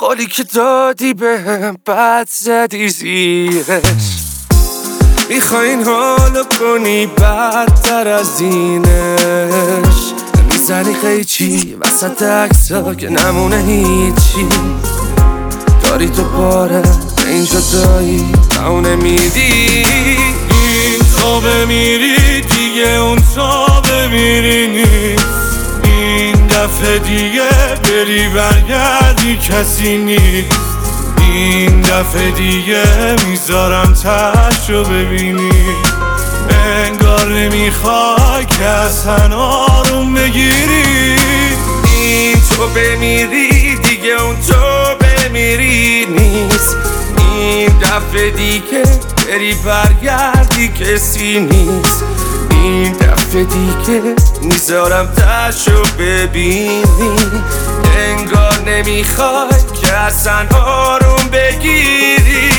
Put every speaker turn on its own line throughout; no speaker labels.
حالی که دادی بهم بد زدی زیرش. میخوای این حالو کنی بدتر از اینش. میزنی قیچی وسط عکسا که نمونه هیچی. داری تو باره به این جدایی اونه میدی.
این تا بمیری دیگه اون تا بمیری نیست. این دفعه دیگه بری برگردی کسی نیست. این دفعه دیگه میذارم تشو ببینی. انگار نمیخوای که اصلا آروم بگیری.
این تو بمیری دیگه اون تو بمیری نیست. این دفعه دیگه بری برگردی کسی نیست. این دفعه دیگه میذارم تشو ببینی. انگار نمیخوای که اصلا آروم بگیری.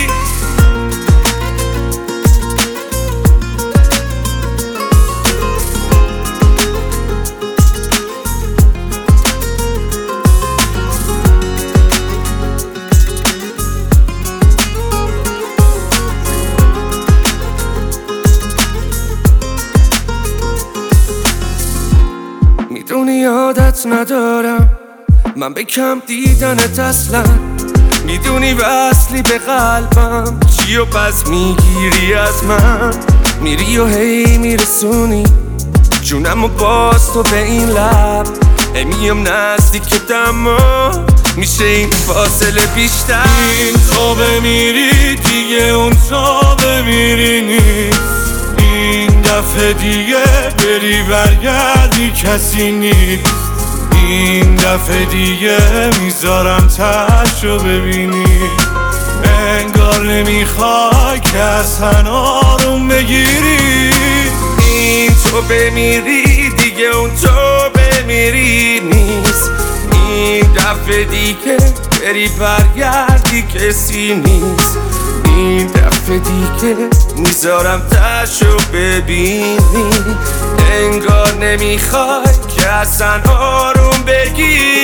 میدونی عادت ندارم من به کم دیدنت اصلا. میدونی وصلی به قلبم چی و پس میگیری از من. میری و هی میرسونی جونم و باز تو به این لب. میام نزدیکت اما میشه این فاصله بیشتر.
این تا بمیری دیگه اون تا بمیری نیست. این دفعه دیگه بری برگردی کسی نیست. این دفعه دیگه میذارم تشو ببینی. انگار نمیخوای که اصلا آروم بگیری.
این تو بمیری دیگه اون تو بمیری نیست. این دفعه دیگه بری برگردی کسی نیست. این دفعه دیگه میذارم تشو ببینی. انگار نمیخوای که اصلا آروم بگیری.